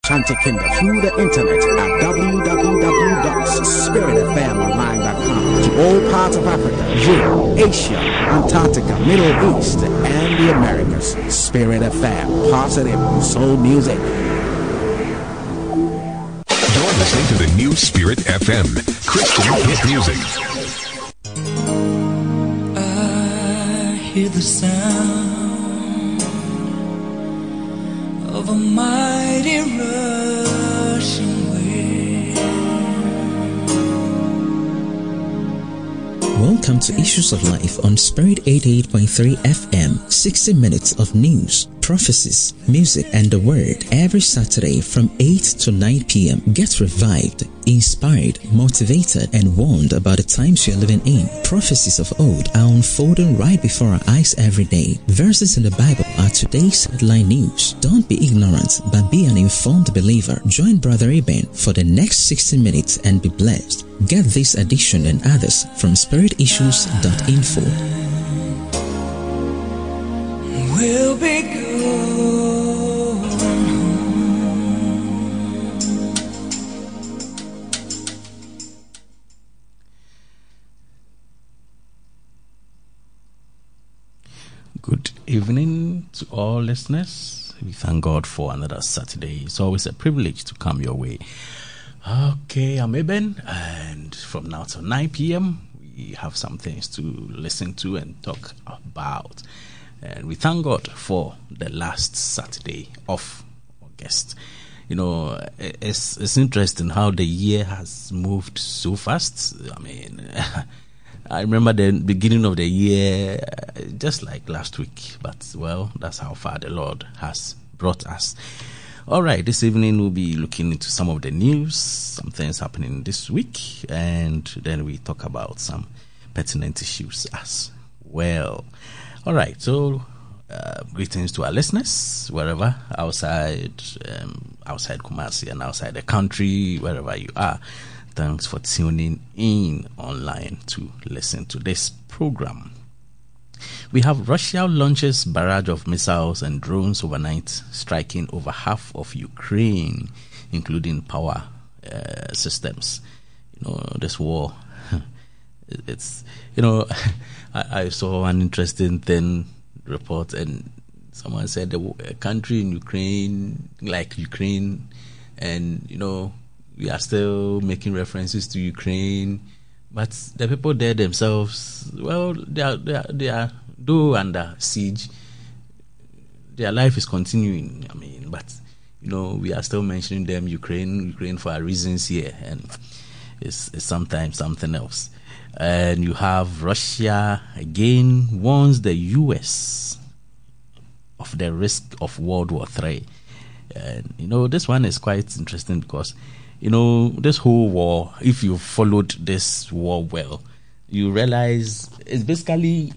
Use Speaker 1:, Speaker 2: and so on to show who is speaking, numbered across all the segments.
Speaker 1: Ashanti Kingdom through the internet at www.spiritfmonline.com. To all parts of Africa, Europe, Asia, Antarctica, Middle East, and the Americas. Spirit FM, positive soul music.
Speaker 2: You're listening to the new Spirit FM, Christian hit music.
Speaker 3: I hear the sound of a mighty rushing wind.
Speaker 4: Welcome to Issues of Life on Spirit 88.3 FM. 60 minutes of news, prophecies, music, and the word every Saturday from 8 to 9 p.m. Get revived, inspired, motivated, and warned about the times you're living in. Prophecies of old are unfolding right before our eyes every day. Verses in the Bible are today's headline news. Don't be ignorant, but be an informed believer. Join Brother Eben for the next 60 minutes and be blessed. Get this edition and others from spiritissues.info.
Speaker 3: We'll be going home.
Speaker 5: Good evening to all listeners. We thank God for another Saturday. It's always a privilege to come your way. Okay, I'm Eben, and from now till 9 p.m. we have some things to listen to and talk about. And we thank God for the last Saturday of August. You know, it's interesting how the year has moved so fast. I mean, I remember the beginning of the year just like last week. But, well, that's how far the Lord has brought us. All right, this evening we'll be looking into some of the news, some things happening this week, and then we talk about some pertinent issues as well. All right, so greetings to our listeners, wherever, outside Kumasi and outside the country, wherever you are. Thanks for tuning in online to listen to this program. We have Russia launches barrage of missiles and drones overnight, striking over half of Ukraine, including power systems. You know, this war, it's, you know, I saw an interesting report, and someone said a country in Ukraine, like Ukraine, and, you know, we are still making references to Ukraine, but the people there themselves, well, they are though under siege, their life is continuing. I mean, but, you know, we are still mentioning them, Ukraine for our reasons here, and it's sometimes something else. And you have Russia again warns the U.S. of the risk of World War III. And, you know, this one is quite interesting because, you know, this whole war, if you followed this war well, you realize it's basically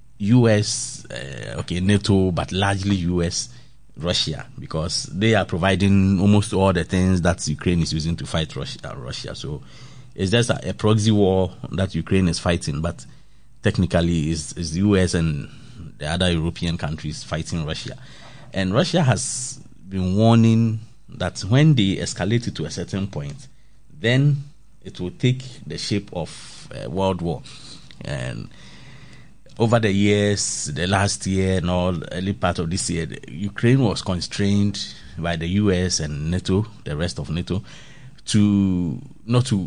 Speaker 5: U.S., NATO, but largely U.S., Russia, because they are providing almost all the things that Ukraine is using to fight Russia. So it's just a proxy war that Ukraine is fighting, but technically is the U.S. and the other European countries fighting Russia. And Russia has been warning that when they escalate it to a certain point, then it will take the shape of a world war. And over the years, the last year and all, early part of this year, Ukraine was constrained by the US and NATO, the rest of NATO, to not to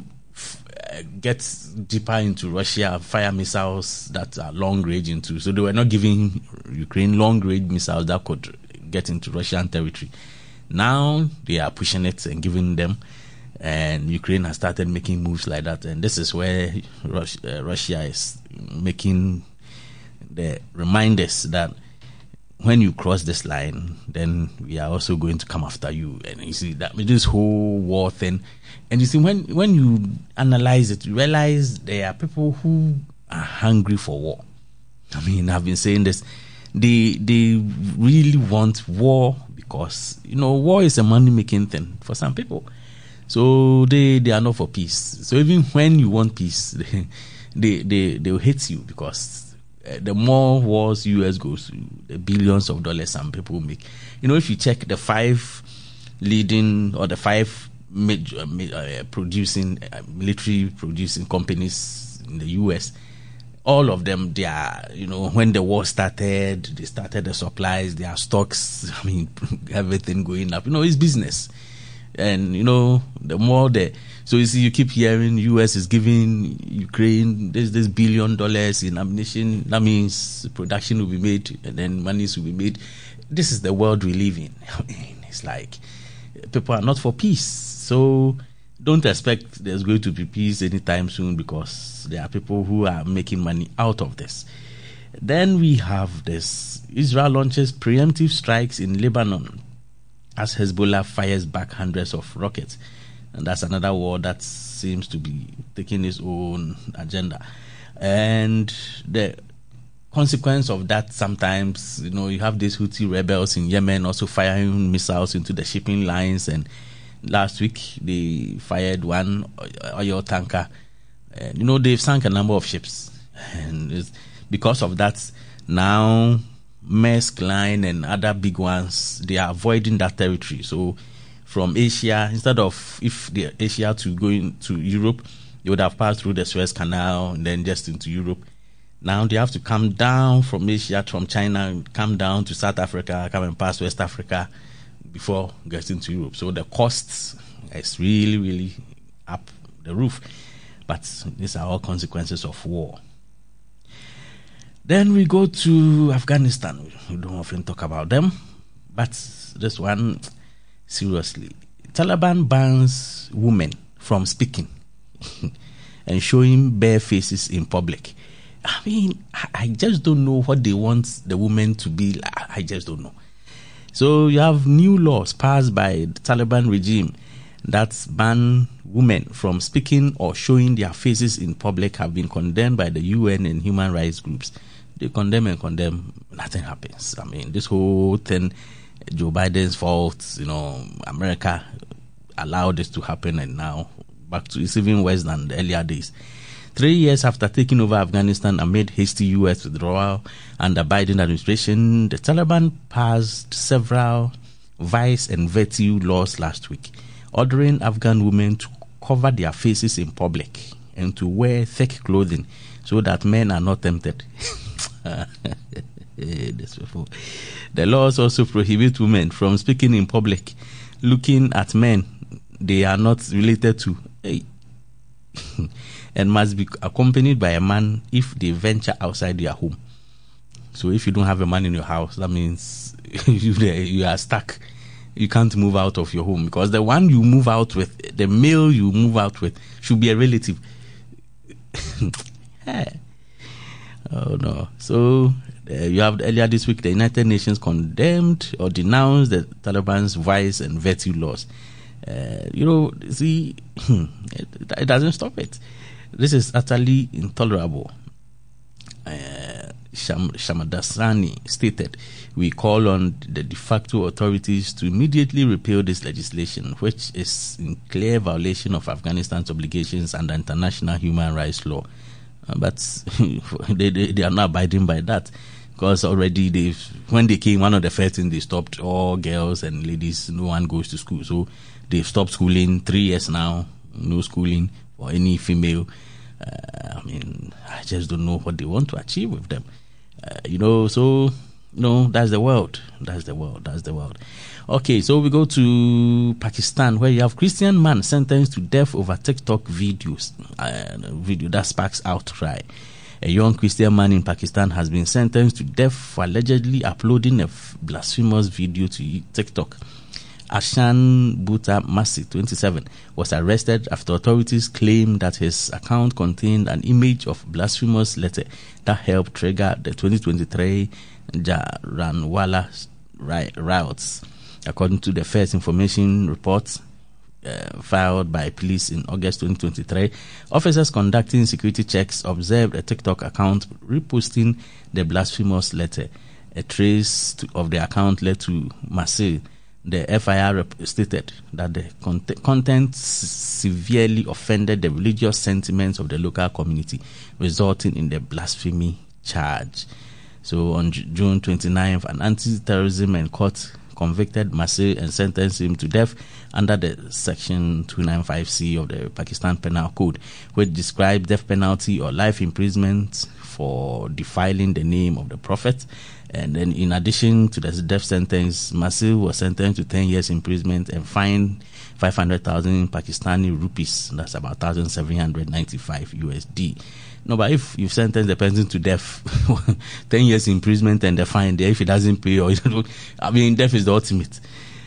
Speaker 5: get deeper into Russia, fire missiles that are long range into. So they were not giving Ukraine long range missiles that could get into Russian territory. Now they are pushing it and giving them, and Ukraine has started making moves like that. And this is where Russia is making the reminders that when you cross this line, then we are also going to come after you. And you see that with this whole war thing. And you see, when you analyze it, you realize there are people who are hungry for war. I mean, I've been saying this. They really want war because, you know, war is a money-making thing for some people. So they are not for peace. So even when you want peace, they will hate you because the more wars US goes to, the billions of dollars some people make. You know, if you check the 5 leading, or the 5 major producing military producing companies in the US. All of them, they are, when the war started, they started the supplies, their stocks, everything going up. It's business. And, the more so you see, you keep hearing US is giving Ukraine this $1 billion in ammunition. That means production will be made and then monies will be made. This is the world we live in. It's like people are not for peace. So don't expect there's going to be peace anytime soon, because there are people who are making money out of this. Then we have this. Israel launches preemptive strikes in Lebanon as Hezbollah fires back hundreds of rockets. And that's another war that seems to be taking its own agenda. And the consequence of that, sometimes, you have these Houthi rebels in Yemen also firing missiles into the shipping lines. And last week, they fired one oil tanker. They've sunk a number of ships. And because of that, now Maersk Line and other big ones, they are avoiding that territory. So from Asia, instead of Asia to go into Europe, they would have passed through the Suez Canal and then just into Europe. Now they have to come down from Asia, from China, come down to South Africa, come and pass West Africa before getting to Europe. So the costs is really, really up the roof. But these are all consequences of war. Then we go to Afghanistan. We don't often talk about them, but this one, seriously. Taliban bans women from speaking and showing bare faces in public. I just don't know what they want the women to be. I just don't know. So you have new laws passed by the Taliban regime that ban women from speaking or showing their faces in public have been condemned by the UN and human rights groups. They condemn and condemn, nothing happens. This whole thing, Joe Biden's fault, America allowed this to happen, and now back to it's even worse than the earlier days. 3 years after taking over Afghanistan amid hasty U.S. withdrawal under Biden administration, the Taliban passed several vice and virtue laws last week, ordering Afghan women to cover their faces in public and to wear thick clothing so that men are not tempted. The laws also prohibit women from speaking in public, looking at men they are not related to, and must be accompanied by a man if they venture outside their home. So if you don't have a man in your house, that means you are stuck. You can't move out of your home, because the one you move out with, the male you move out with, should be a relative. Oh no. So you have earlier this week, the United Nations condemned or denounced the Taliban's vice and virtue laws. See, it doesn't stop it. This is utterly intolerable. Shamadasrani stated, "We call on the de facto authorities to immediately repeal this legislation, which is in clear violation of Afghanistan's obligations under international human rights law." But they are not abiding by that, because already when they came, one of the first things they stopped all girls and ladies, no one goes to school. So they've stopped schooling 3 years now, no schooling for any female. I just don't know what they want to achieve with them. So that's the world. That's the world. Okay, so we go to Pakistan, where you have Christian man sentenced to death over TikTok videos. Video that sparks outcry. A young Christian man in Pakistan has been sentenced to death for allegedly uploading a blasphemous video to TikTok. Ashan Butta Masi, 27, was arrested after authorities claimed that his account contained an image of blasphemous letter that helped trigger the 2023 Jaranwala riots. According to the first information report filed by police in August 2023, officers conducting security checks observed a TikTok account reposting the blasphemous letter. A trace of the account led to Masi. The FIR stated that the content severely offended the religious sentiments of the local community, resulting in the blasphemy charge. So on June 29th, an anti-terrorism and court convicted Masih and sentenced him to death under the Section 295C of the Pakistan Penal Code, which describes death penalty or life imprisonment for defiling the name of the Prophet. And then in addition to the death sentence, Masih was sentenced to 10 years imprisonment and fined 500,000 Pakistani rupees. That's about 1,795 USD. No, but if you've sentenced the person to death, 10 years imprisonment and the fine there, if he doesn't pay, or death is the ultimate.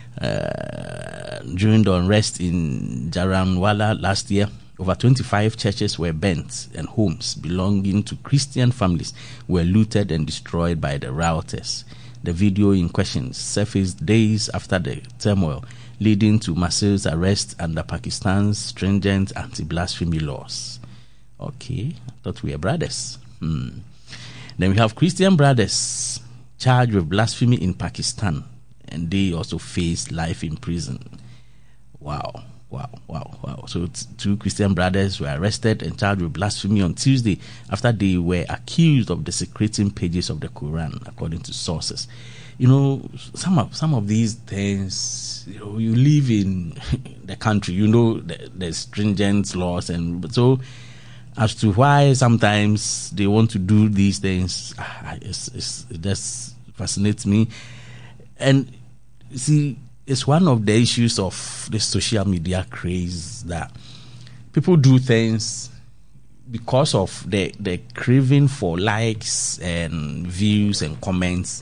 Speaker 5: During the unrest in Jaranwala last year, over 25 churches were burnt and homes belonging to Christian families were looted and destroyed by the rioters. The video in question surfaced days after the turmoil, leading to Masih's arrest under Pakistan's stringent anti-blasphemy laws. Okay, I thought we were brothers. Then we have Christian brothers charged with blasphemy in Pakistan, and they also face life in prison. Wow. So 2 Christian brothers were arrested and charged with blasphemy on Tuesday after they were accused of desecrating pages of the Quran, according to sources. Some of these things, you live in the country, there's stringent laws, and so as to why sometimes they want to do these things, it just fascinates me. And see, it's one of the issues of the social media craze that people do things because of the craving for likes and views and comments.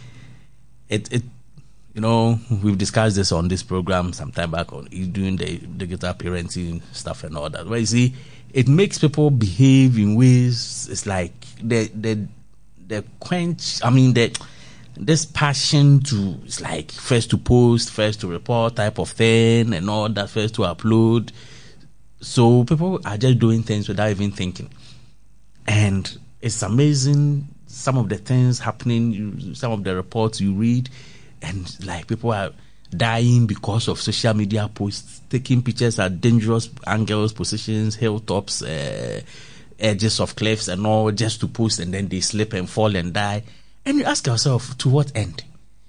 Speaker 5: We've discussed this on this program some time back on doing the digital parenting stuff and all that. Where you see, it makes people behave in ways, it's like the quench, this passion to, it's like first to post, first to report type of thing and all that, first to upload. So people are just doing things without even thinking. And it's amazing some of the things happening, some of the reports you read, and like people are dying because of social media posts, taking pictures at dangerous angles, positions, hilltops, edges of cliffs and all, just to post, and then they slip and fall and die. And you ask yourself, to what end?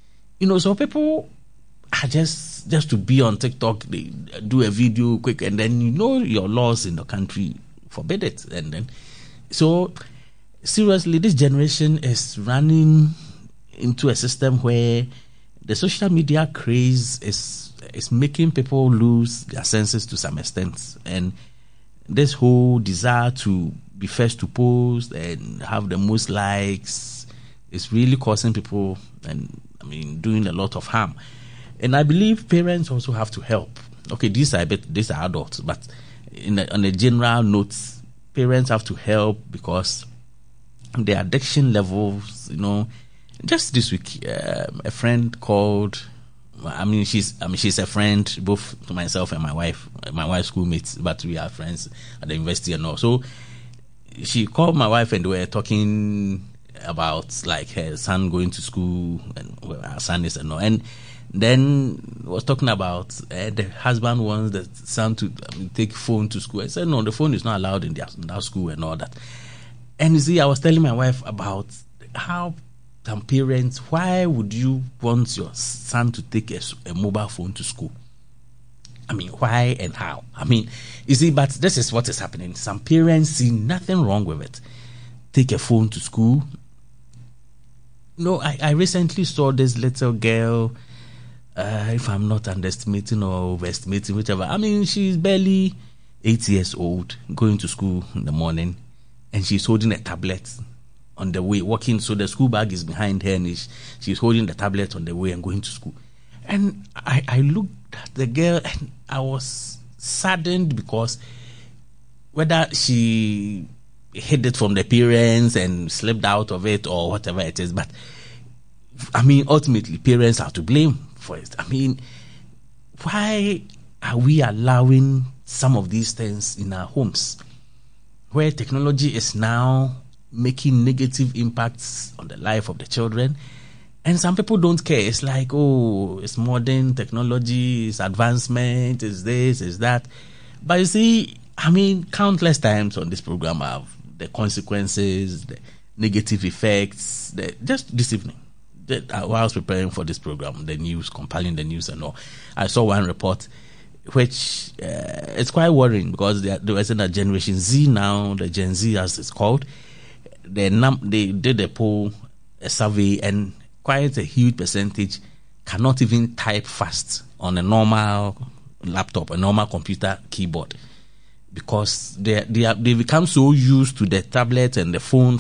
Speaker 5: So people are just to be on TikTok, they do a video quick, and then your laws in the country forbid it. And then, so seriously, this generation is running into a system where the social media craze is making people lose their senses to some extent. And this whole desire to be first to post and have the most likes is really causing people and doing a lot of harm. And I believe parents also have to help. Okay, these are adults, but on a general note, parents have to help because the addiction levels, just this week, a friend called. She's a friend both to myself and my wife's schoolmates, but we are friends at the university and all. So she called my wife and we were talking about like her son going to school and where our son is and all. And then was talking about the husband wants the son to take phone to school. I said no, the phone is not allowed in that school and all that. And you see, I was telling my wife about how some parents, why would you want your son to take a mobile phone to school? Why and how? You see, but this is what is happening. Some parents see nothing wrong with it. Take a phone to school. I recently saw this little girl, if I'm not underestimating or overestimating, whichever. She's barely 8 years old, going to school in the morning, and she's holding a tablet on the way, walking. So the school bag is behind her, and she's holding the tablet on the way and going to school. And I looked at the girl, and I was saddened because whether she hid it from the parents and slipped out of it or whatever it is, but ultimately parents are to blame for it. Why are we allowing some of these things in our homes where technology is now making negative impacts on the life of the children, and some people don't care? It's like, oh, it's modern technology, it's advancement, it's this, it's that. But you see, countless times on this program I have the consequences, the negative effects. Just this evening, while I was preparing for this program, the news, compiling the news and all, I saw one report which it's quite worrying because there was in a Generation Z now, the Gen Z as it's called. They did a poll, a survey, and quite a huge percentage cannot even type fast on a normal laptop, a normal computer keyboard, because they become so used to the tablet and the phone,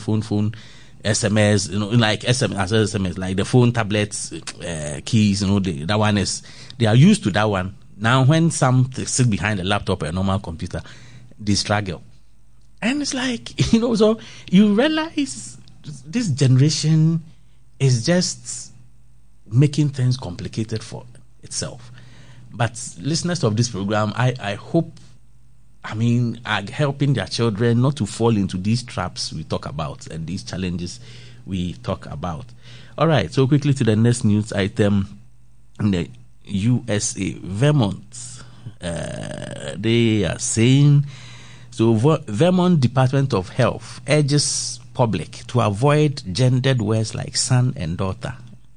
Speaker 5: SMS, like SMS, like the phone, tablets, keys, that one is, they are used to that one. Now, when some sit behind a laptop or a normal computer, they struggle. And it's like, so you realize this generation is just making things complicated for itself. But listeners of this program, I hope, are helping their children not to fall into these traps we talk about and these challenges we talk about. All right, so quickly to the next news item. In the USA, Vermont, they are saying, so Vermont Department of Health urges public to avoid gendered words like son and daughter.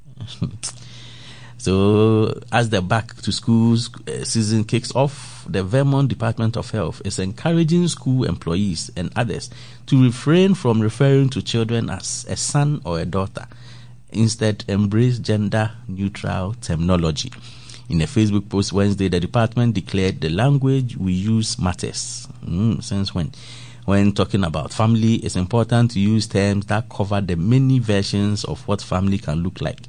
Speaker 5: So as the back to schools season kicks off, the Vermont Department of Health is encouraging school employees and others to refrain from referring to children as a son or a daughter. Instead, embrace gender-neutral terminology. In a Facebook post Wednesday, the department declared the language we use matters. Since when? When talking about family, it's important to use terms that cover the many versions of what family can look like.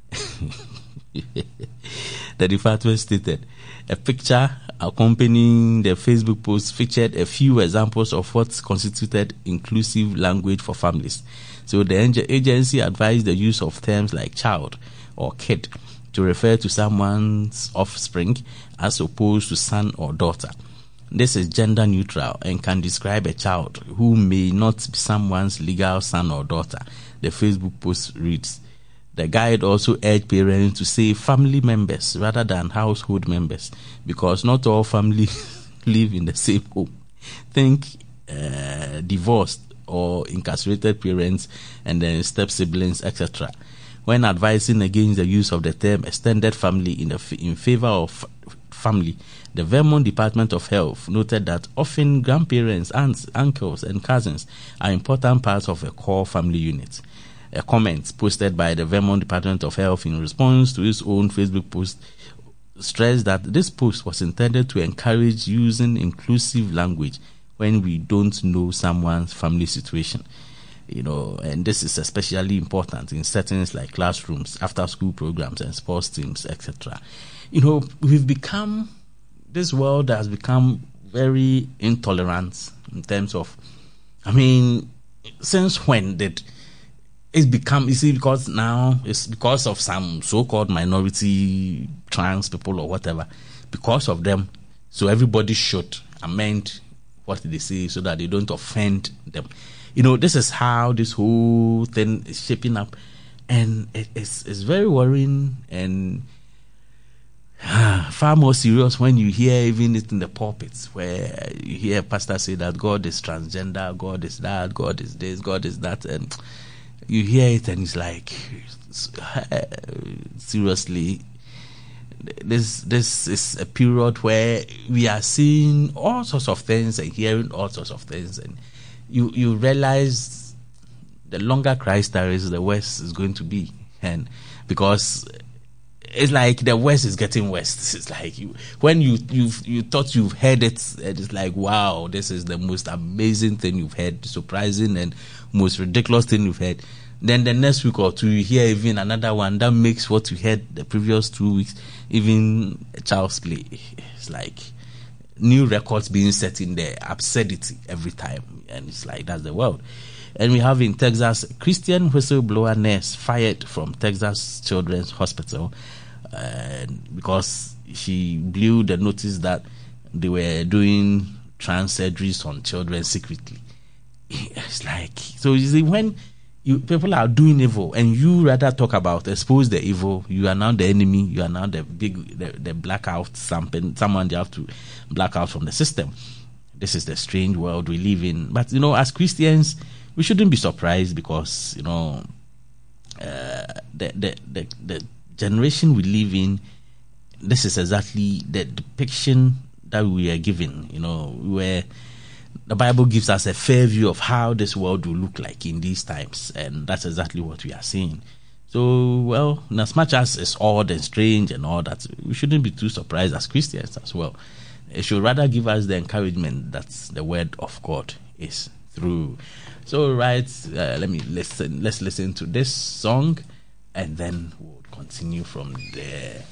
Speaker 5: The department stated a picture accompanying the Facebook post featured a few examples of what constituted inclusive language for families. So the agency advised the use of terms like child or kid to refer to someone's offspring as opposed to son or daughter. This is gender neutral and can describe a child who may not be someone's legal son or daughter. The Facebook post reads. The guide also urged parents to say family members rather than household members, because not all families live in the same home. Think divorced or incarcerated parents and then step siblings, etc. When advising against the use of the term extended family in favor of family, the Vermont Department of Health noted that often grandparents, aunts, uncles, and cousins are important parts of a core family unit. A comment posted by the Vermont Department of Health in response to its own Facebook post stressed that this post was intended to encourage using inclusive language when we don't know someone's family situation. And this is especially important in settings like classrooms, after-school programs, and sports teams, etc. This world has become very intolerant in terms of, since when did it's become, because now it's because of some so-called minority trans people or whatever, because of them, so everybody should amend what they say so that they don't offend them. This is how this whole thing is shaping up, and it's very worrying and far more serious when you hear even it in the pulpits, where you hear pastors say that God is transgender, God is that, God is this, God is that, and you hear it and it's like, seriously, this is a period where we are seeing all sorts of things and hearing all sorts of things, and you realize the longer Christ tarries, the worse is going to be. And because it's like the West is getting worse. It's like when you thought you've heard it, and it's like, wow, this is the most amazing thing you've heard, surprising and most ridiculous thing you've heard. Then the next week or two, you hear even another one that makes what you heard the previous 2 weeks even a child's play. It's like new records being set in the absurdity every time, and it's like that's the world. And we have in Texas, Christian whistleblower nurse fired from Texas Children's Hospital because she blew the notice that they were doing trans surgeries on children secretly. It's like, so you see, when people are doing evil and you rather talk about expose the evil, you are now the enemy, you are now the blackout, someone they have to black out from the system. This is the strange world we live in. But as Christians, we shouldn't be surprised because the generation we live in, this is exactly the depiction that we are given, where the Bible gives us a fair view of how this world will look like in these times, and that's exactly what we are seeing. So, well, as much as it's odd and strange and all that, we shouldn't be too surprised as Christians as well. It should rather give us the encouragement that the word of God is through. So, right, let's listen to this song, and then we'll continue from there.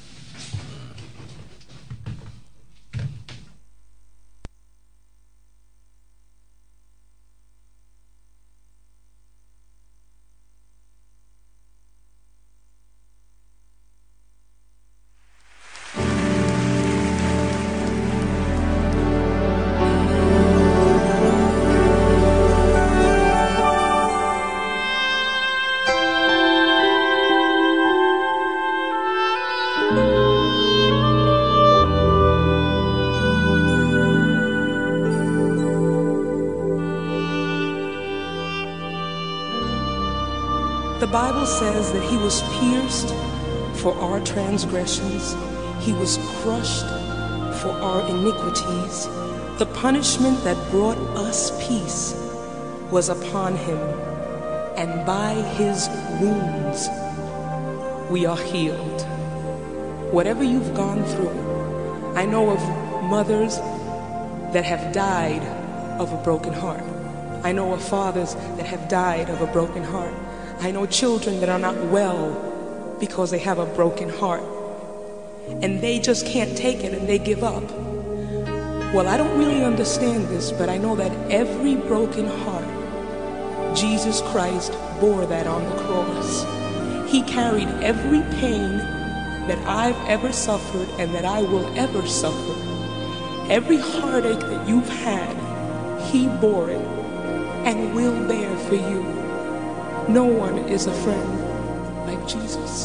Speaker 6: The Bible says that he was pierced for our transgressions. He was crushed for our iniquities. The punishment that brought us peace was upon him, and by his wounds we are healed. Whatever you've gone through, I know of mothers that have died of a broken heart. I know of fathers that have died of a broken heart. I know children that are not well because they have a broken heart, and they just can't take it and they give up. Well, I don't really understand this, but I know that every broken heart, Jesus Christ bore that on the cross. He carried every pain that I've ever suffered and that I will ever suffer. Every heartache that you've had, he bore it and will bear for you. No one is a friend like Jesus.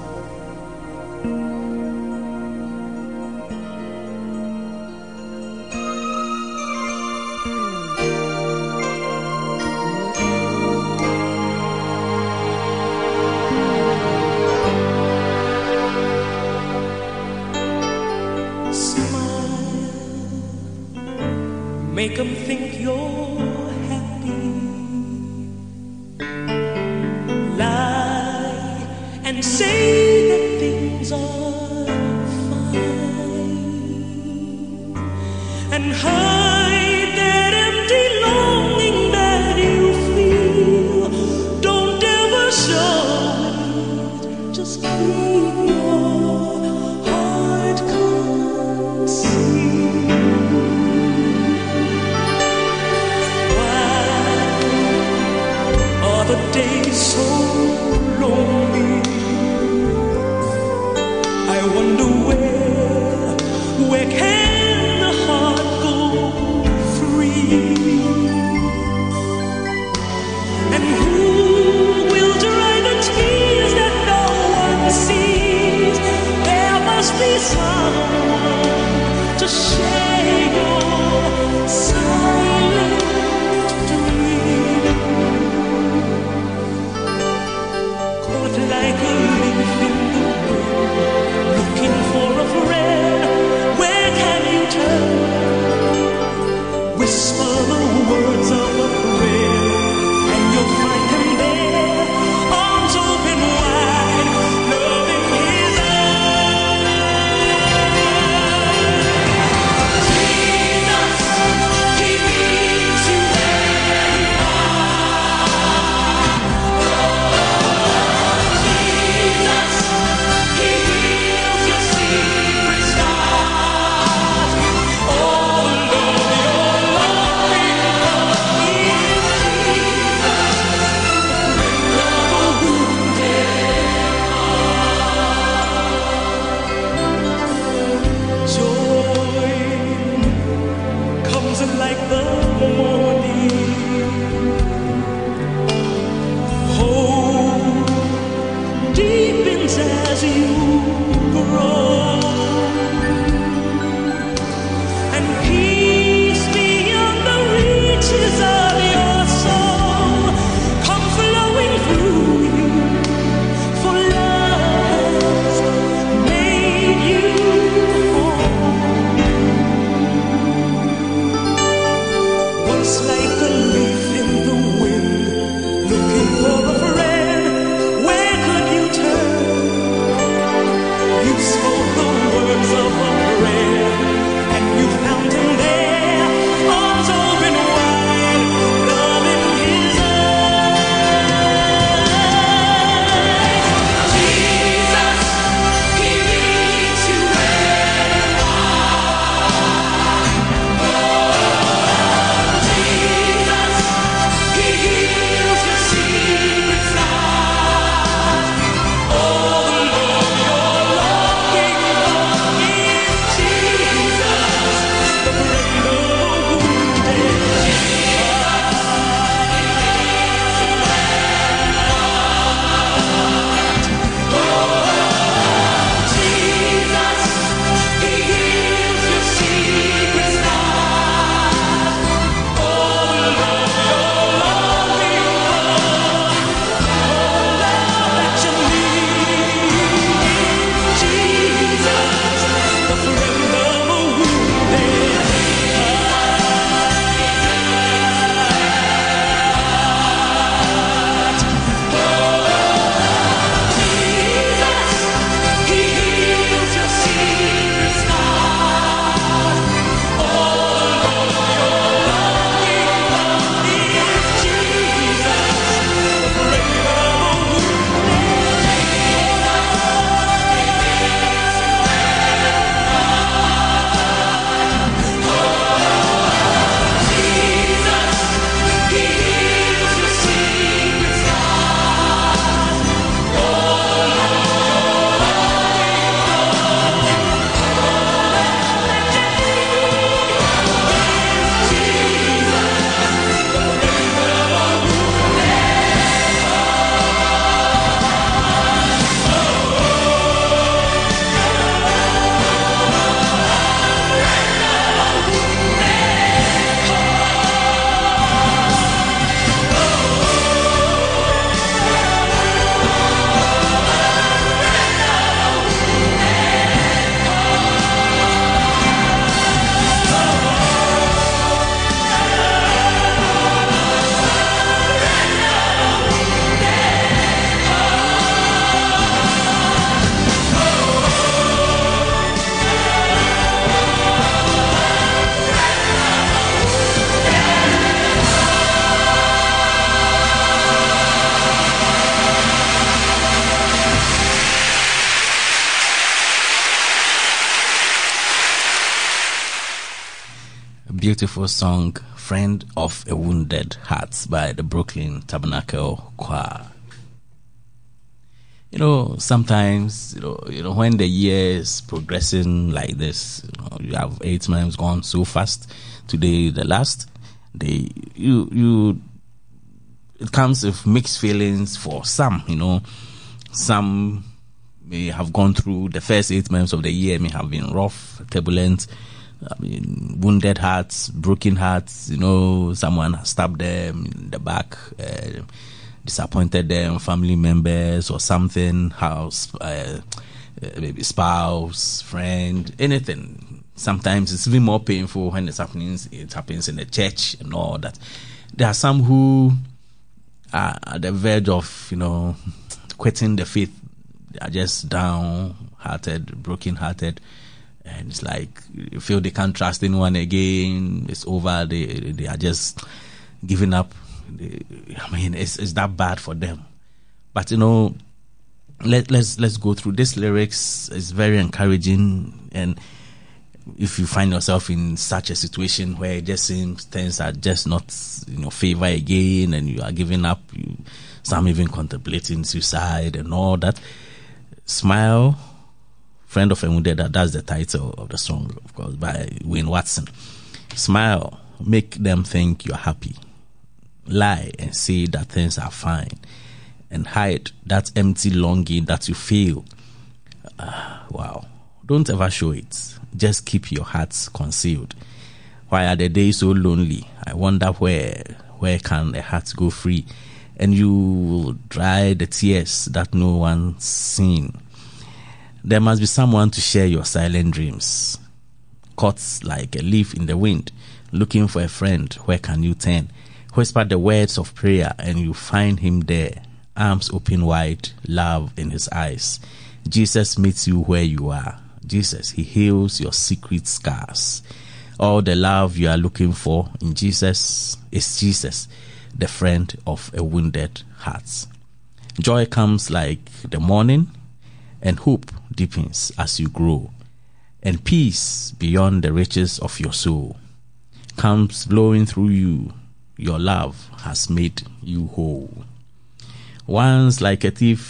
Speaker 6: Smile, make them think you're and say that things are fine, and hide that empty longing that you feel. Don't ever show it, just keep your heart concealed. Why are the days so lonely? I wonder where can the heart go free? And who will dry the tears that no one sees? There must be someone to share your silent dream. Caught like a leaf in the wind, looking for a friend, where can you turn? Whisper the words of a prayer, and you'll find him there, arms open wide, loving his eyes. Jesus, he meets you where you are. Jesus, he heals your secret scars. All alone your love becomes Jesus, the friend of a wounded heart. Joy comes like the morning. Hope deepens as you grow, and peace beyond the reaches of your soul come flowing through you
Speaker 5: beautiful song, Friend of a Wounded Heart by the Brooklyn Tabernacle Choir. Sometimes, when the year is progressing like this, you have 8 months gone so fast. Today, the last day, it comes with mixed feelings for some, Some may have gone through the first 8 months of the year, may have been rough, turbulent, wounded hearts, broken hearts, someone has stabbed them in the back, disappointed them, family members or something, house, maybe spouse, friend, anything. Sometimes it's even more painful when it happens in the church and all that. There are some who are at the verge of, quitting the faith. They are just down-hearted, broken-hearted, and it's like you feel they can't trust anyone again. It's over. They are just giving up. It's that bad for them. But let's go through this lyrics. It's very encouraging, and if you find yourself in such a situation where it just seems things are just not favor again, and you are giving up, some even contemplating suicide and all that, smile. Friend of a Wounded Heart, that's the title of the song, of course, by Wayne Watson. Smile, make them think you're happy. Lie and say that things are fine, and hide that empty longing that you feel. Wow. Don't ever show it. Just keep your hearts concealed. Why are the days so lonely? I wonder where can a heart go free? And you will dry the tears that no one's seen. There must be someone to share your silent dreams. Caught like a leaf in the wind, looking for a friend, where can you turn? Whisper the words of prayer and you find him there, arms open wide, love in his eyes. Jesus meets you where you are. Jesus, he heals your secret scars. All the love you are looking for in Jesus is Jesus, the friend of a wounded heart. Joy comes like the morning, and hope deepens as you grow, and peace beyond the riches of your soul comes blowing through you. Your love has made you whole. Once like a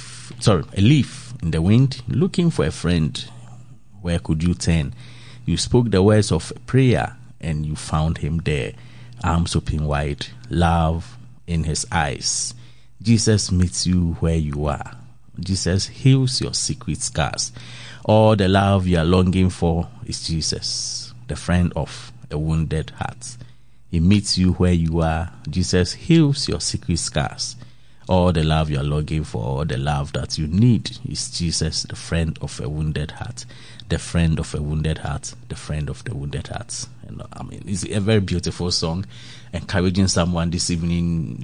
Speaker 5: leaf in the wind, looking for a friend, where could you turn? You spoke the words of prayer and you found him there, arms open wide, love in his eyes. Jesus meets you where you are. Jesus heals your secret scars. All the love you are longing for is Jesus, the friend of a wounded heart. He meets you where you are. Jesus heals your secret scars. All the love you are longing for, all the love that you need is Jesus, the friend of a wounded heart. The friend of a wounded heart. The friend of the wounded heart. It's a very beautiful song, encouraging someone this evening.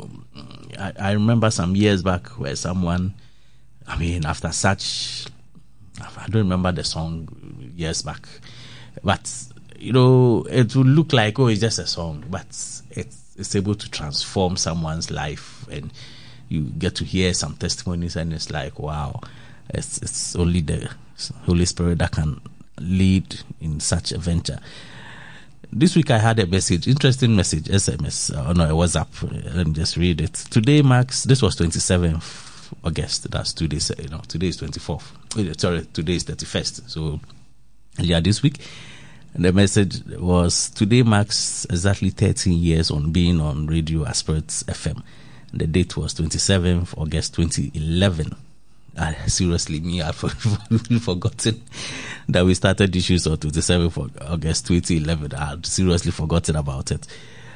Speaker 5: I remember some years back where someone, after such, I don't remember the song years back, but it will look like, it's just a song, but it's able to transform someone's life, and you get to hear some testimonies, and it's like, wow, it's only the Holy Spirit that can lead in such a venture. This week I had a message, interesting message, SMS, a WhatsApp. Let me just read it. Today this was 27th August, that's 2 days, today is 24th. Sorry, today is 31st. So, this week. And the message was, today marks exactly 13 years on being on Radio Aspirates FM. And the date was 27th August 2011. Seriously, I've forgotten that we started issues on 27th August 2011. I'd seriously forgotten about it.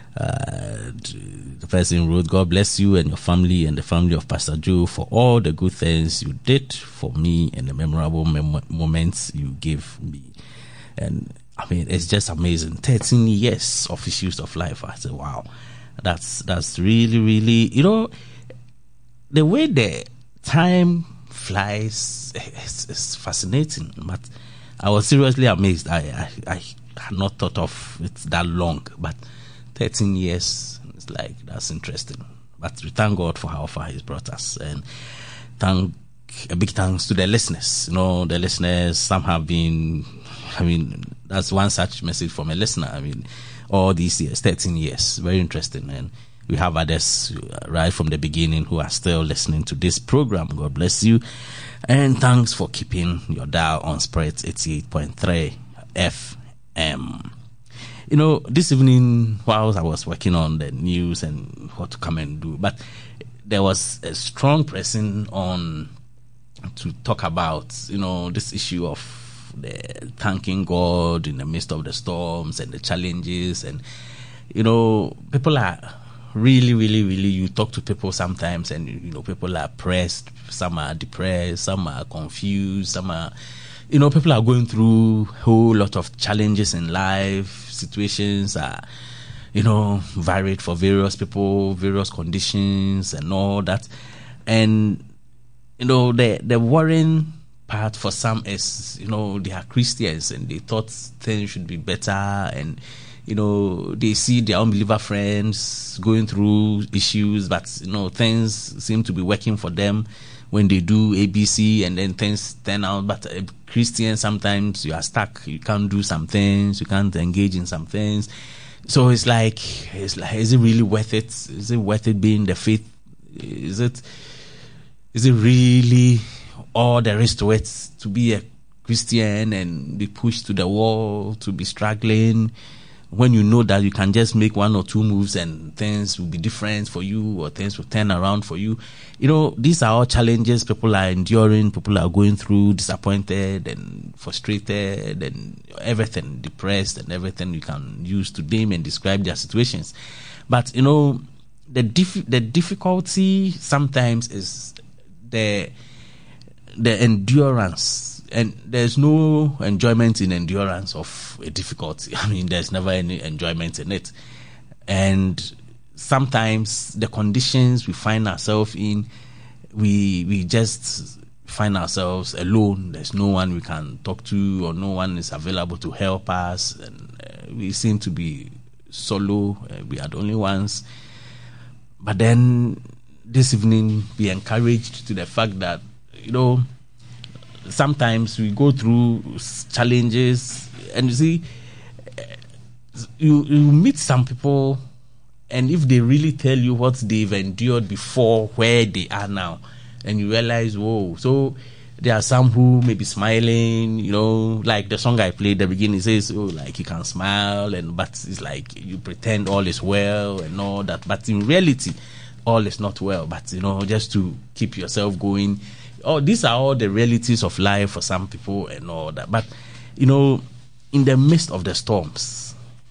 Speaker 5: The person wrote, God bless you and your family and the family of Pastor Joe for all the good things you did for me and the memorable moments you gave me. And it's just amazing. 13 years of Issues of Life. I said, wow, that's really, really, the way the time flies is fascinating. But I was seriously amazed. I had not thought of it that long, but 13 years, it's like, that's interesting. But we thank God for how far He's brought us, and a big thanks to the listeners. The listeners, some have been I mean, that's one such message from a listener. I mean, all these years, 13 years, very interesting. And we have others right from the beginning who are still listening to this program. God bless you. And thanks for keeping your dial on Spirit 88.3 FM. You know, this evening, while I was working on the news and what to come and do, but there was a strong pressing on to talk about, you know, this issue of the thanking God in the midst of the storms and the challenges. And, you know, people are really, you talk to people sometimes and, you know, people are pressed, some are depressed, some are confused, some are, you know, people are going through a whole lot of challenges in life. Situations are, you know, varied for various people, various conditions and all that. And, you know, the worrying part for some is, you know, they are Christians and they thought things should be better, and, you know, they see their unbeliever friends going through issues, but, you know, things seem to be working for them when they do ABC, and then things turn out. But a Christian, sometimes you are stuck. You can't do some things. You can't engage in some things. So it's like, is it really worth it? Is it worth it being the faith? Is it really all there is to it to be a Christian and be pushed to the wall, to be struggling, when you know that you can just make one or two moves and things will be different for you, or things will turn around for you? You know, these are all challenges people are enduring, people are going through, disappointed and frustrated and everything, depressed and everything you can use to name and describe their situations. But, you know, the difficulty sometimes is the endurance. And there's no enjoyment in endurance of a difficulty. I mean, there's never any enjoyment in it. And sometimes the conditions we find ourselves in, we just find ourselves alone. There's no one we can talk to, or no one is available to help us. And we seem to be solo. We are the only ones. But then this evening, be encouraged to the fact that, you know, sometimes we go through challenges, and you see, you meet some people, and if they really tell you what they've endured before, where they are now, and you realize, whoa. So there are some who may be smiling, you know, like the song I played at the beginning says, oh, like you can smile, but it's like you pretend all is well and all that, but in reality, all is not well. But, you know, just to keep yourself going. Oh, these are all the realities of life for some people and all that. But, you know, in the midst of the storms,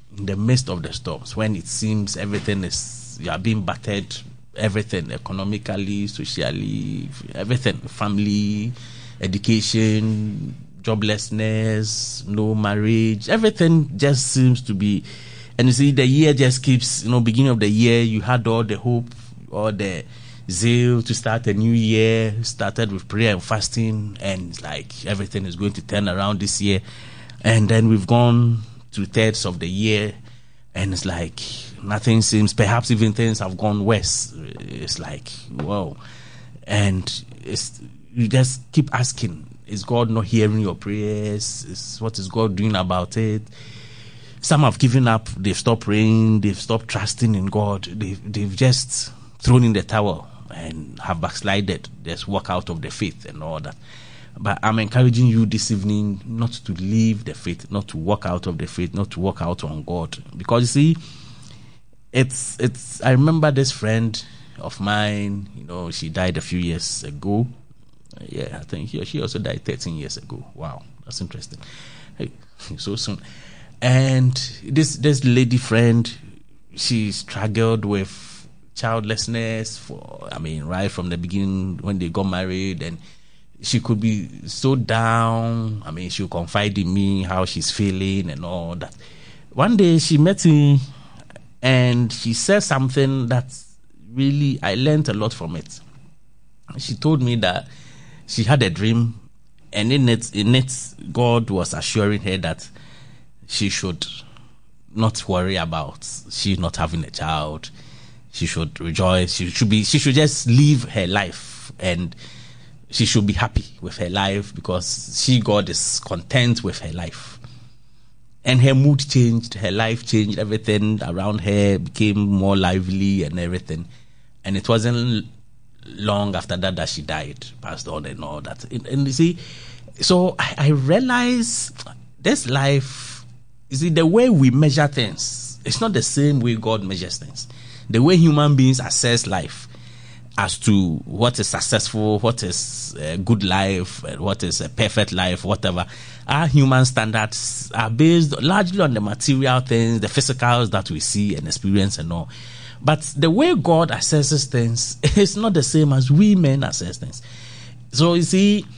Speaker 5: when it seems everything is, you are being battered, everything, economically, socially, everything, family, education, joblessness, no marriage, everything just seems to be, and you see, the year just keeps, you know, beginning of the year, you had all the hope, all the zeal to start a new year, started with prayer and fasting, and it's like everything is going to turn around this year. And then we've gone 2/3 of the year, and it's like nothing seems, perhaps even things have gone worse. It's like, whoa. And you just keep asking, is God not hearing your prayers? What is God doing about it? Some have given up, they've stopped praying, they've stopped trusting in God, they've just thrown in the towel and have backslided, just walk out of the faith and all that. But I'm encouraging you this evening not to leave the faith, not to walk out of the faith, not to walk out on God. Because you see, it's I remember this friend of mine, you know, she died a few years ago. Yeah, I think she also died 13 years ago. Wow, that's interesting. Hey, so soon. And this lady friend, she struggled with childlessness right from the beginning when they got married, and she could be so down. I mean, she'll confide in me how she's feeling and all that. One day she met me and she said something that really, I learned a lot from it. She told me that she had a dream, and in it, God was assuring her that she should not worry about she not having a child. She should rejoice. She should just live her life, and she should be happy with her life, because God is content with her life. And her mood changed, her life changed, everything around her became more lively and everything. And it wasn't long after that she died, passed on and all that. And you see, so I realized this life, you see, the way we measure things, it's not the same way God measures things. The way human beings assess life as to what is successful, what is a good life, what is a perfect life, whatever. Our human standards are based largely on the material things, the physicals that we see and experience and all. But the way God assesses things is not the same as we men assess things. So you see,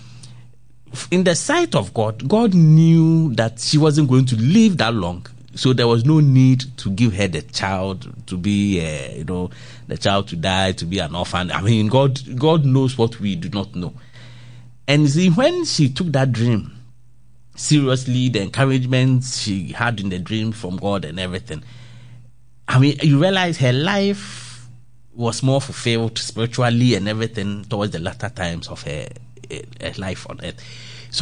Speaker 5: in the sight of God, God knew that she wasn't going to live that long. So there was no need to give her the child to be, the child to die, to be an orphan. I mean, God knows what we do not know. And you see, when she took that dream seriously, the encouragement she had in the dream from God and everything, I mean, you realize her life was more fulfilled spiritually and everything towards the latter times of her life on earth. So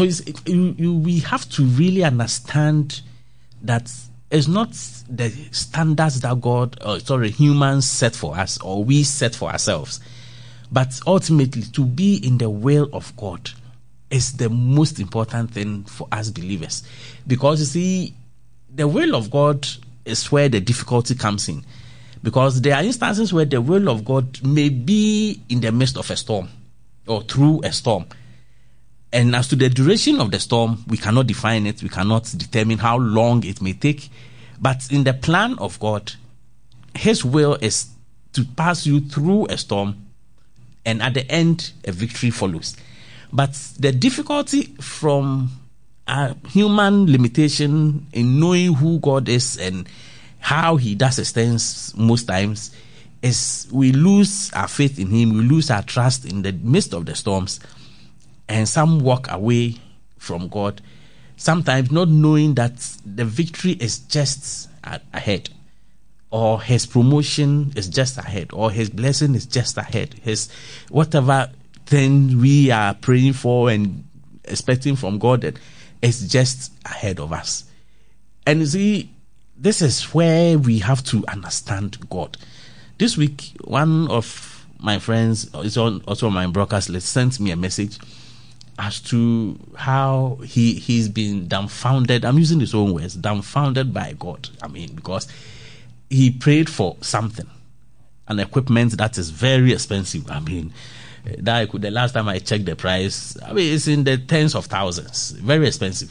Speaker 5: we have to really understand that it's not the standards that humans set for us or we set for ourselves, but ultimately to be in the will of God is the most important thing for us believers. Because you see, the will of God is where the difficulty comes in. Because there are instances where the will of God may be in the midst of a storm or through a storm. And as to the duration of the storm, we cannot define it. We cannot determine how long it may take. But in the plan of God, His will is to pass you through a storm, and at the end, a victory follows. But the difficulty from a human limitation in knowing who God is and how He does His things most times is we lose our faith in Him, we lose our trust in the midst of the storms, and some walk away from God, sometimes not knowing that the victory is just ahead, or His promotion is just ahead, or His blessing is just ahead, His whatever thing we are praying for and expecting from God is just ahead of us. And you see, this is where we have to understand God. This week, one of my friends, also on my broadcast list, sent me a message as to how he's been dumbfounded. I'm using his own words, dumbfounded by God. I mean, because he prayed for something, an equipment that is very expensive. I mean, the last time I checked the price, I mean, it's in the tens of thousands, very expensive.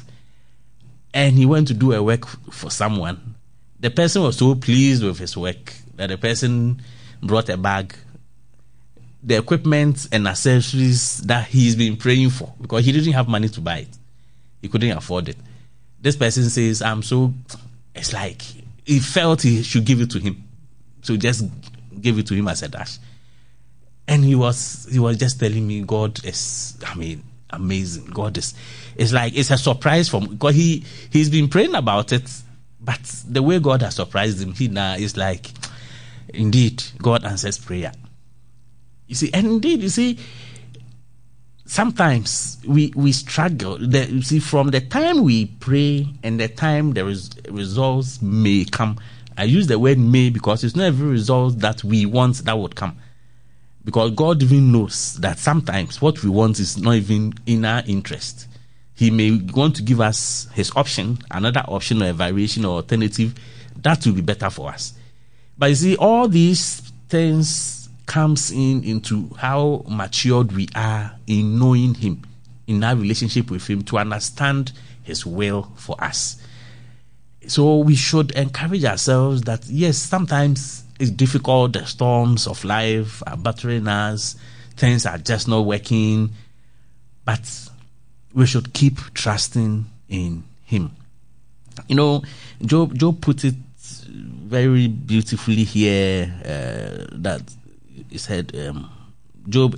Speaker 5: And he went to do a work for someone. The person was so pleased with his work that the person brought a bag, the equipment and accessories that he's been praying for, because he didn't have money to buy it. He couldn't afford it. This person says, it's like he felt he should give it to him. So just give it to him as a dash. And he was just telling me, God is, amazing. God is, it's like, it's a surprise for him, because he's been praying about it, but the way God has surprised him, he now is like, indeed, God answers prayer. You see, and indeed, you see, sometimes we struggle. You see, from the time we pray and the time there is results may come. I use the word may because it's not every result that we want that would come. Because God even knows that sometimes what we want is not even in our interest. He may want to give us His option, another option or a variation or alternative that will be better for us. But you see, all these things comes into how matured we are in knowing Him, in our relationship with Him, to understand His will for us. So we should encourage ourselves that, yes, sometimes it's difficult, the storms of life are battering us, things are just not working, but we should keep trusting in Him. You know, Job put it very beautifully here, that he said, Job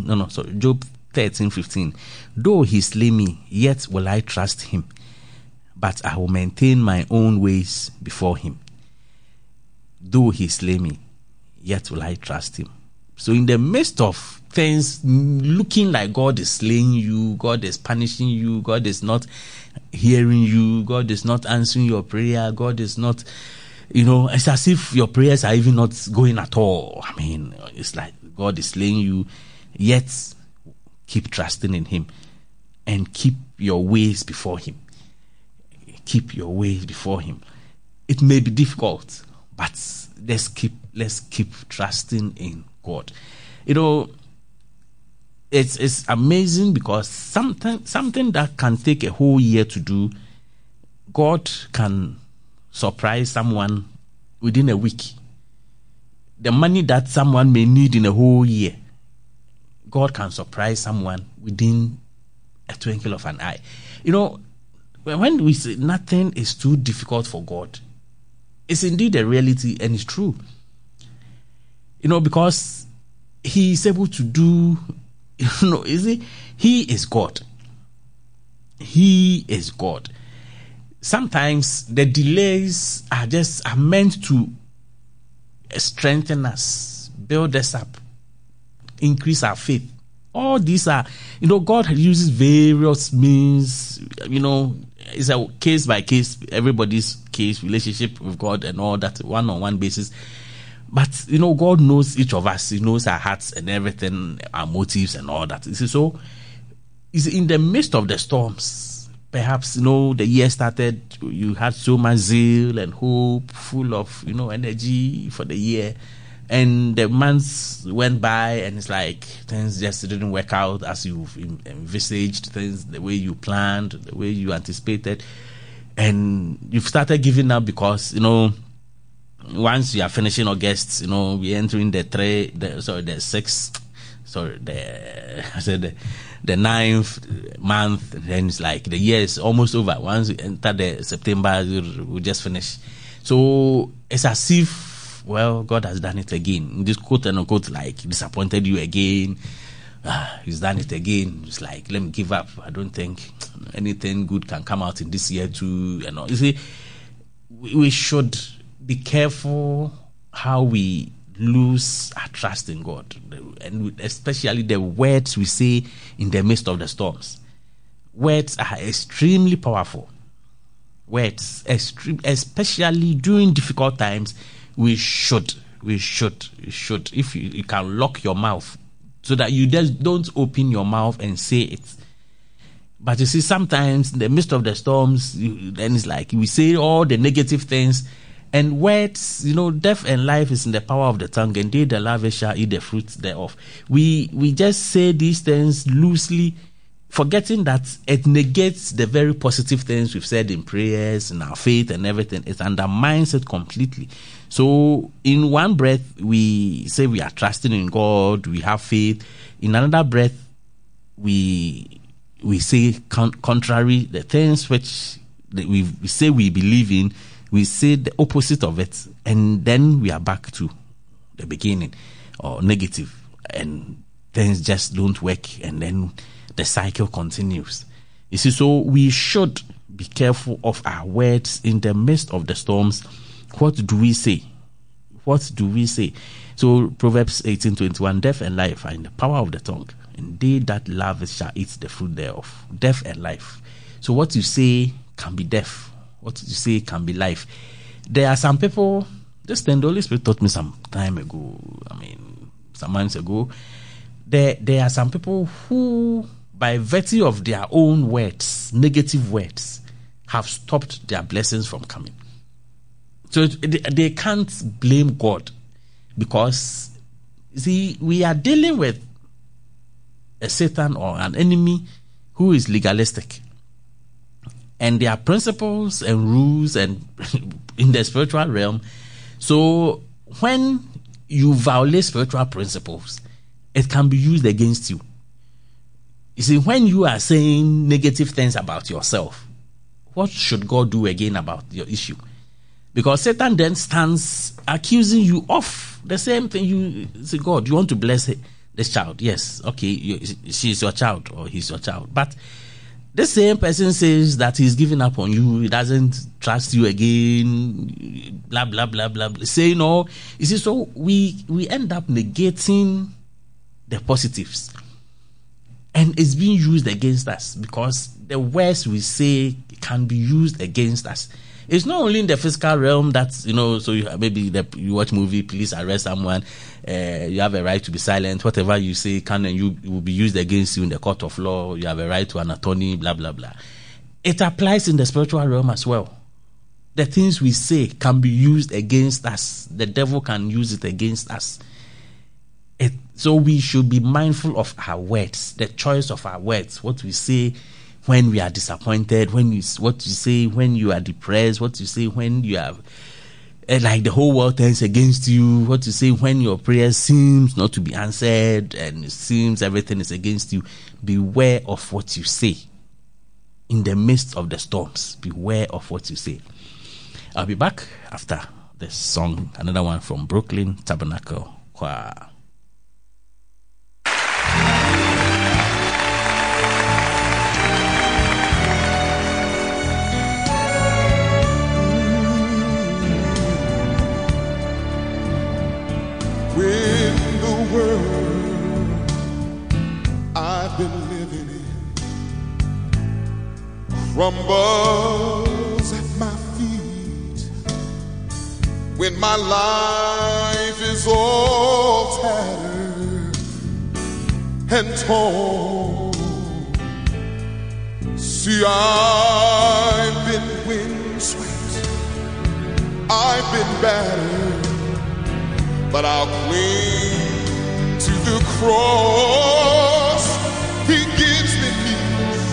Speaker 5: 13:15. Though he slay me, yet will I trust him, but I will maintain my own ways before him. Though he slay me, yet will I trust him. So in the midst of things looking like God is slaying you, God is punishing you, God is not hearing you, God is not answering your prayer, God is not, it's as if your prayers are even not going at all. I mean, it's like God is slaying you, yet keep trusting in Him and keep your ways before Him. Keep your ways before Him. It may be difficult, but let's keep trusting in God. It's amazing because something that can take a whole year to do, God can surprise someone within a week. The money that someone may need in a whole year, God can surprise someone within a twinkle of an eye. When we say nothing is too difficult for God, it's indeed a reality and it's true. Because He is able to do, He is God. He is God. Sometimes the delays are meant to strengthen us, build us up, increase our faith. All these are, God uses various means, it's a case by case, everybody's case, relationship with God and all that, one-on-one basis. But, God knows each of us. He knows our hearts and everything, our motives and all that. So, it's in the midst of the storms. Perhaps, the year started, you had so much zeal and hope, full of, energy for the year. And the months went by and it's like things just didn't work out as you've envisaged, things the way you planned, the way you anticipated. And you've started giving up because, once you are finishing August, we're entering the 9th month, and then it's like the year is almost over. Once we enter the September, we'll just finish. So it's as if, well, God has done it again. This quote and unquote, like, disappointed you again. He's done it again. It's like, let me give up. I don't think anything good can come out in this year too. You see, we should be careful how we lose our trust in God, and especially the words we say in the midst of the storms. Words are extremely powerful. Words, especially during difficult times, we should, if you can lock your mouth so that you just don't open your mouth and say it. But you see, sometimes in the midst of the storms, then it's like we say all the negative things. And words, death and life is in the power of the tongue, and they that love it shall eat the fruits thereof. We just say these things loosely, forgetting that it negates the very positive things we've said in prayers and our faith and everything. It undermines it completely. So in one breath, we say we are trusting in God, we have faith. In another breath, we say contrary, the things which we say we believe in, we say the opposite of it, and then we are back to the beginning, or negative, and things just don't work, and then the cycle continues. You see, so we should be careful of our words in the midst of the storms. What do we say? What do we say? So Proverbs 18:21, death and life are in the power of the tongue, and they that love it shall eat the fruit thereof. Death and life. So what you say can be death. What you say can be life. There are some people, this thing the Holy Spirit taught me some time ago, some months ago. There are some people who, by virtue of their own words, negative words, have stopped their blessings from coming. So they can't blame God, because, see, we are dealing with a Satan or an enemy who is legalistic. And there are principles and rules and in the spiritual realm. So when you violate spiritual principles, it can be used against you. You see, when you are saying negative things about yourself, what should God do again about your issue? Because Satan then stands accusing you of the same thing. You say, God, you want to bless this child? Yes, okay, she's your child or he's your child. But the same person says that he's giving up on you, he doesn't trust you again, blah, blah, blah, blah, blah. Say no. You see, so we end up negating the positives. And it's being used against us because the words we say can be used against us. It's not only in the physical realm that, so you watch movie, police arrest someone, you have a right to be silent. Whatever you say you will be used against you in the court of law. You have a right to an attorney, blah, blah, blah. It applies in the spiritual realm as well. The things we say can be used against us. The devil can use it against us. So we should be mindful of our words, the choice of our words, what we say when we are disappointed, what you say when you are depressed, what you say when you have, like the whole world turns against you, what you say when your prayer seems not to be answered and it seems everything is against you. Beware of what you say. In the midst of the storms, beware of what you say. I'll be back after this song, another one from Brooklyn Tabernacle Choir.
Speaker 7: When the world I've been living in crumbles at my feet, when my life is all tattered and torn, see, I've been windswept, I've been battered, but I'll cling to the cross. He gives me peace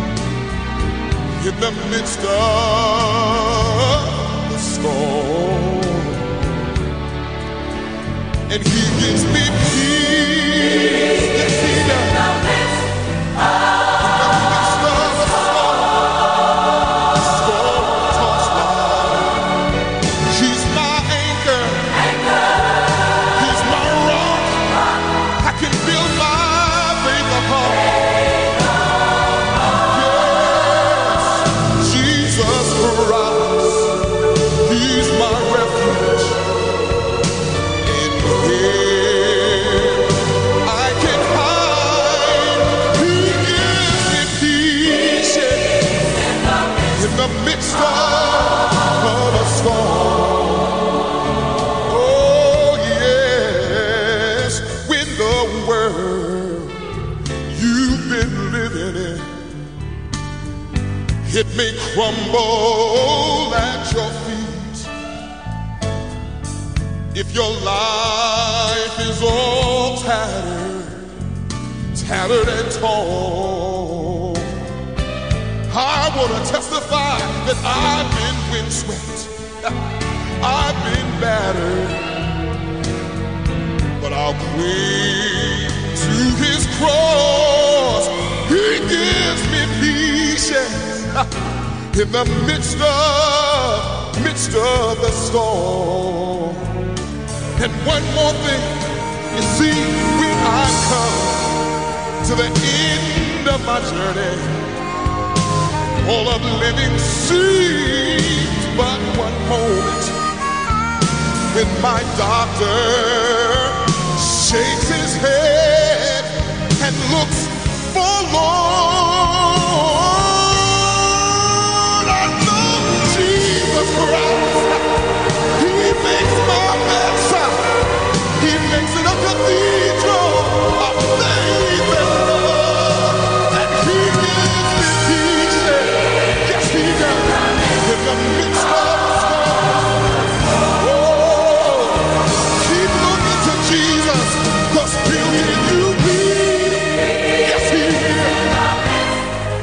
Speaker 7: in the midst of the storm, and He gives me peace. Yes, He does. In the midst of the storm-tossed life, He's my anchor. I can build my faith upon. Yes, Jesus Christ, He's my refuge. In Him I can hide. He gives me peace in the midst of a storm. It may crumble at your feet. If your life is all tattered and torn, I want to testify that I've been windswept, I've been battered, but I'll cling to His cross. He gives me peace, in the midst of the storm. And one more thing, you see, when I come to the end of my journey, all of living seems but one moment, when my doctor shakes his head and looks forlorn. Christ, He makes my bedside, He makes it a cathedral of faith and love, and He gives me peace. Yes, He does. In the midst of the storm, oh, keep looking to Jesus, 'cause He'll give you peace. Yes, He will.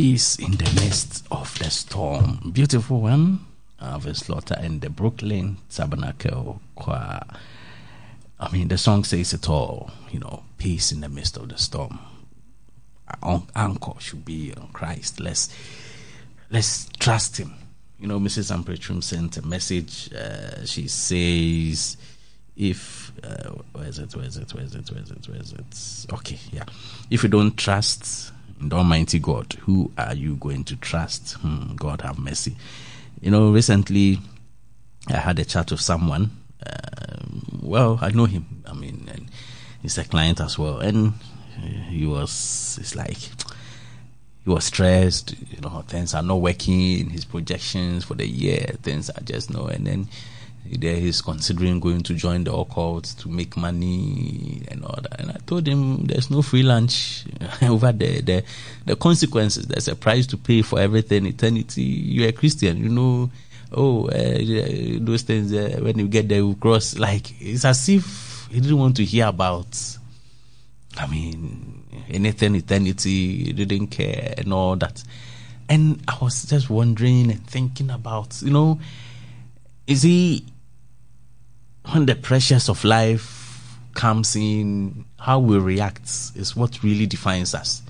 Speaker 5: Peace in the midst of the storm. Beautiful one. Alvin Slaughter and the Brooklyn Tabernacle Choir. I mean, the song says it all. Peace in the midst of the storm. Our anchor should be on Christ. Let's trust Him. Mrs. Ampretrum sent a message. She says, where is it? Okay, yeah. If you don't trust in the Almighty God, who are you going to trust? God have mercy. Recently I had a chat with someone. I know him. I mean, and he's a client as well. And he was stressed. Things are not working in his projections for the year. Things are just no. And then there he's considering going to join the occult to make money and all that. And I told him there's no free lunch over there. The consequences, there's a price to pay for everything. Eternity. You're a Christian, those things when you get there you cross. Like, it's as if he didn't want to hear about, anything eternity. He didn't care and all that. And I was just wondering and thinking about, is he, when the pressures of life comes in, how we react is what really defines us.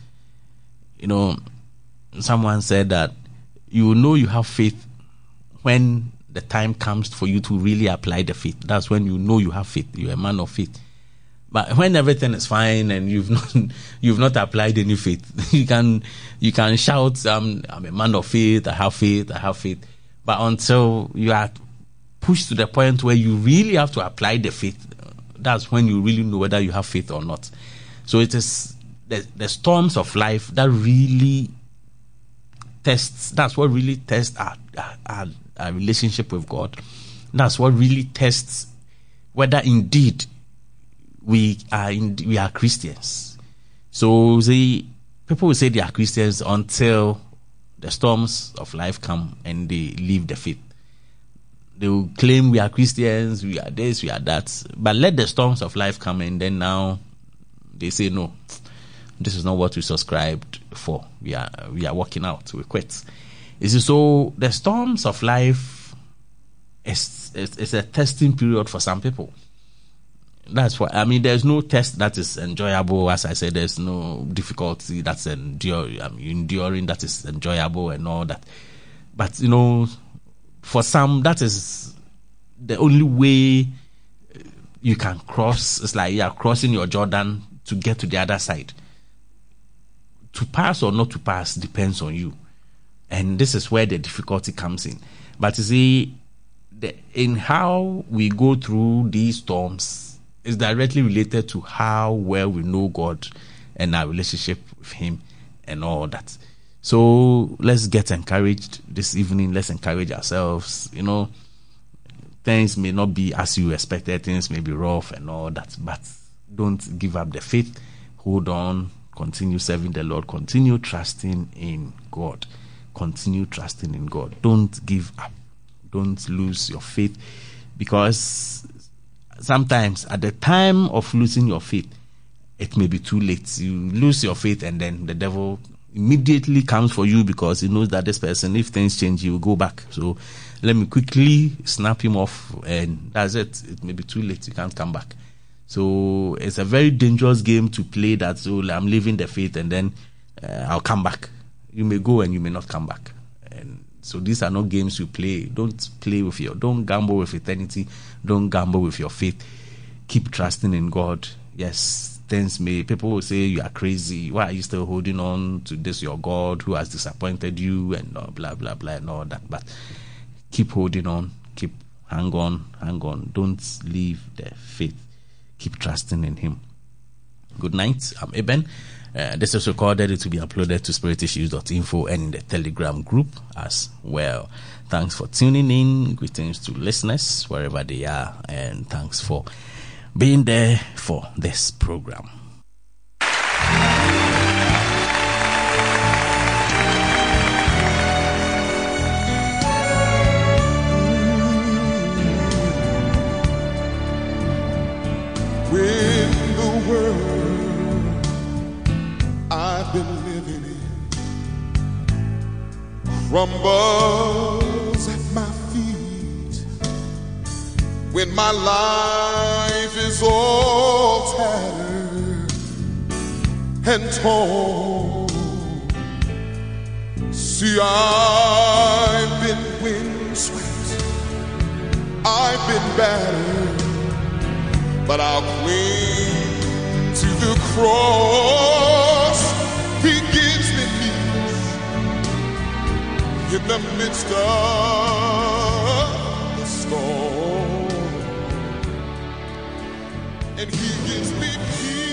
Speaker 5: Someone said that you know you have faith when the time comes for you to really apply the faith. That's when you know you have faith. You're a man of faith. But when everything is fine and you've not applied any faith, you can shout, I'm a man of faith, I have faith. But until you are pushed to the point where you really have to apply the faith, that's when you really know whether you have faith or not. So it is the storms of life that really tests. That's what really tests our relationship with God. That's what really tests whether indeed we are Christians. So people will say they are Christians until the storms of life come and they leave the faith. They will claim we are Christians, we are this, we are that. But let the storms of life come and then now they say, no, this is not what we subscribed for. We are walking out. We quit. So the storms of life is a testing period for some people. That's why, there's no test that is enjoyable. As I said, there's no difficulty that's enduring that is enjoyable and all that. But, for some, that is the only way you can cross. It's like you are crossing your Jordan to get to the other side. To pass or not to pass depends on you. And this is where the difficulty comes in. But you see, in how we go through these storms is directly related to how well we know God and our relationship with Him and all that. So let's get encouraged this evening. Let's encourage ourselves. Things may not be as you expected. Things may be rough and all that. But don't give up the faith. Hold on. Continue serving the Lord. Continue trusting in God. Continue trusting in God. Don't give up. Don't lose your faith. Because sometimes at the time of losing your faith, it may be too late. You lose your faith and then the devil immediately comes for you because he knows that this person, if things change, he will go back. So let me quickly snap him off and that's it. It may be too late. You can't come back. So it's a very dangerous game to play that. So I'm leaving the faith and then I'll come back. You may go and you may not come back. And so these are not games you play. Don't gamble with eternity. Don't gamble with your faith. Keep trusting in God. Yes, people will say you are crazy. Why are you still holding on to this, your God who has disappointed you and blah, blah, blah and all that. But keep holding on. Hang on. Don't leave the faith. Keep trusting in Him. Good night. I'm Eben. This is recorded. It will be uploaded to spiritissues.info and in the Telegram group as well. Thanks for tuning in. Greetings to listeners wherever they are. And thanks for being there for this program.
Speaker 7: When the world I've been living in crumbles at my feet, when my life is all tattered and torn. See, I've been windswept, I've been battered, but I'll cling to the cross. He gives me peace in the midst of the storm, and He gives me peace.